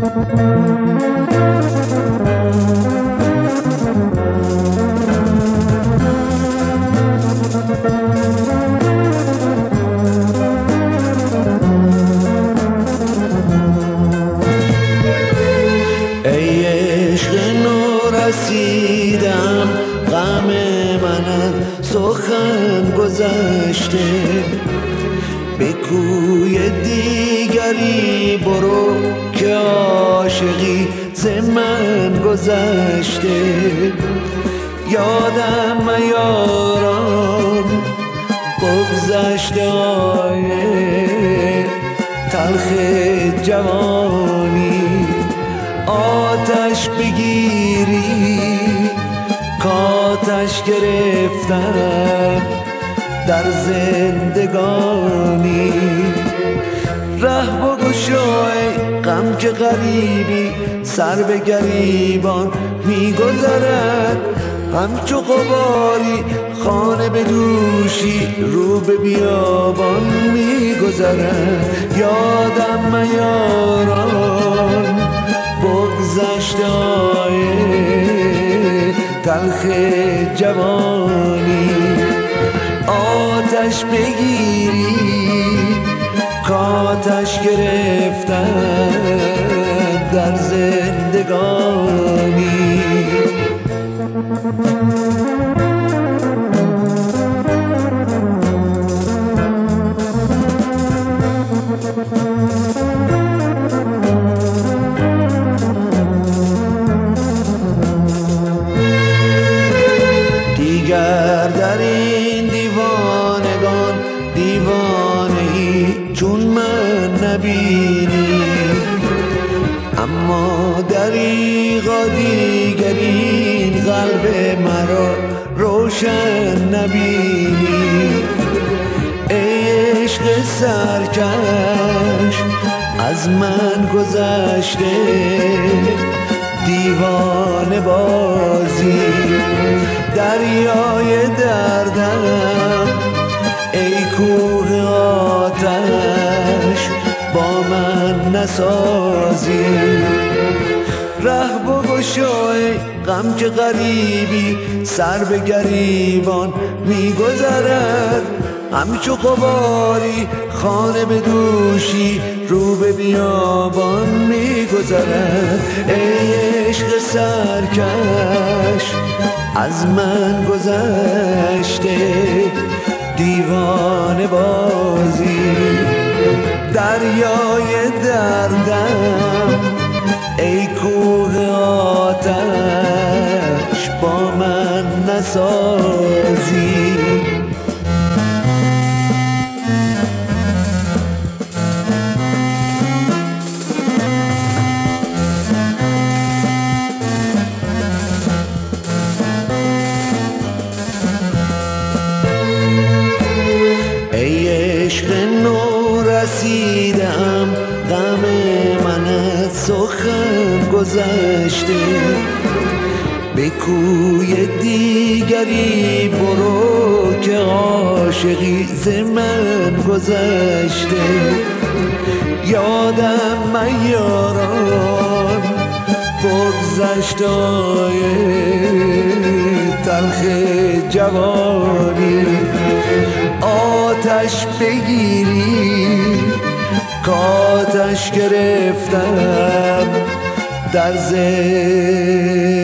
ای عشق نورسیدم غم من از سخن گذشته، به کوی دیگری برو که عاشقی ز من گذشته. یادم میاران بگذشته های تلخ جوانی، آتش بگیری کاتش گرفتم در زندگانی. ره بگشای غم که غریبی سر به گریبان میگذرد، همچو غباری خانه به دوشی رو به بیابان میگذرد. یادم میاران بگذشته های تلخ جوانی، آتش بگیری کاتش گرفتن در زندگانی. دیگر در این دیوانگان دیوانه ای چون من نبینی، اما دریغا دیگر این قلب مرا روشن نبینی. ای عشق سرکش از من گذشته دیوانه بازی، دریای دردم ای کوه آتش با من نسازی. ره بگشای غم که غریبی سر به گریبان میگذرد، همچو غباری خانه به دوشی رو به بیابان میگذرد. ای عشق سرکش از من گذشته دیوانه بازی، دریای دردم ای کوه آتش با من نسازی. ای عشق نورسیدم غم من از سخن گذشته، به کوی دیگری برو که عاشقی ز من گذشته. یادم میاران بگذشته های تلخ جوانی، آتش بگیری کاتش گرفتم در